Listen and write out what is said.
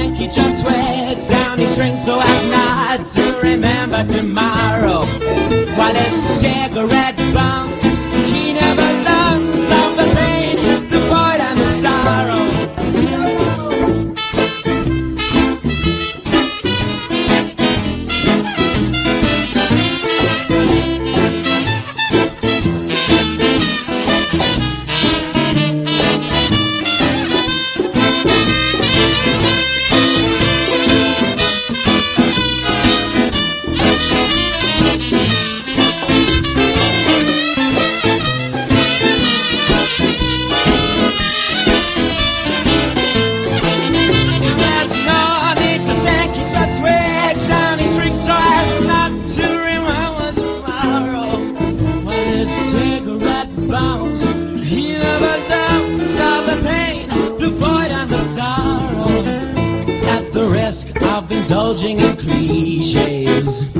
Frankie just sweats down his strings so as not to remember tomorrow. While his cigarette bumps, he never learns of the pain, the void and the sorrow. He never learns of the pain, the void and the sorrow. At the risk of indulging in cliches,